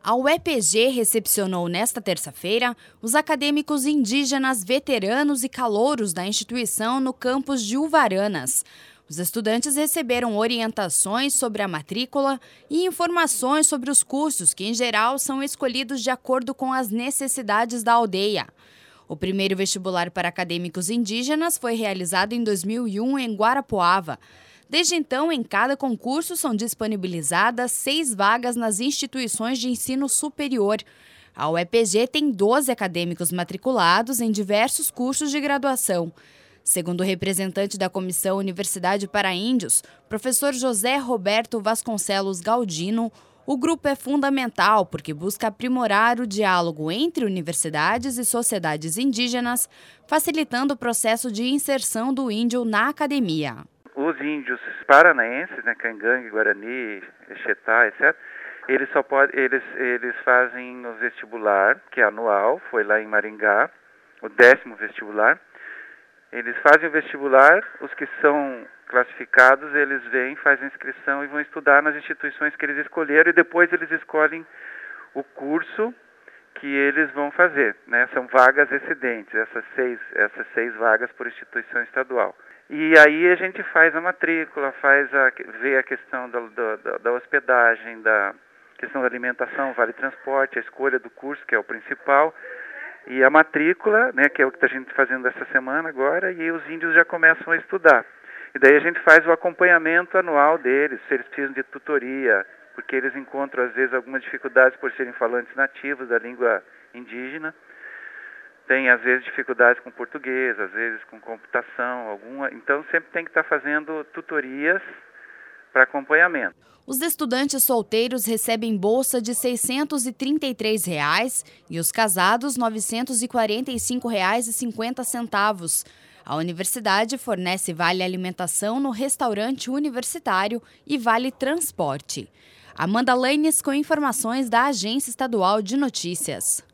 A UEPG recepcionou nesta terça-feira os acadêmicos indígenas veteranos e calouros da instituição no campus de Uvaranas. Os estudantes receberam orientações sobre a matrícula e informações sobre os cursos que, em geral, são escolhidos de acordo com as necessidades da aldeia. O primeiro vestibular para acadêmicos indígenas foi realizado em 2001 em Guarapuava. Desde então, em cada concurso são disponibilizadas 6 vagas nas instituições de ensino superior. A UEPG tem 12 acadêmicos matriculados em diversos cursos de graduação. Segundo o representante da Comissão Universidade para Índios, professor José Roberto Vasconcelos Galdino, o grupo é fundamental porque busca aprimorar o diálogo entre universidades e sociedades indígenas, facilitando o processo de inserção do índio na academia. Os índios paranaenses, Cangangue, Guarani, Exetá, etc., eles fazem o vestibular, que é anual, foi lá em Maringá, o 10º vestibular. Eles fazem o vestibular, os que são classificados, eles vêm, fazem inscrição e vão estudar nas instituições que eles escolheram e depois eles escolhem o curso que eles vão fazer, São vagas excedentes, essas seis vagas por instituição estadual. E aí a gente faz a matrícula, vê a questão da hospedagem, da questão da alimentação, vale transporte, a escolha do curso, que é o principal, e a matrícula, que é o que a gente está fazendo essa semana agora, e os índios já começam a estudar. E daí a gente faz o acompanhamento anual deles, se eles precisam de tutoria, porque eles encontram às vezes algumas dificuldades por serem falantes nativos da língua indígena. Tem, às vezes, dificuldades com português, às vezes com computação, então sempre tem que estar fazendo tutorias para acompanhamento. Os estudantes solteiros recebem bolsa de R$ 633 e os casados R$ 945,50. A universidade fornece vale alimentação no restaurante universitário e vale transporte. Amanda Lanes com informações da Agência Estadual de Notícias.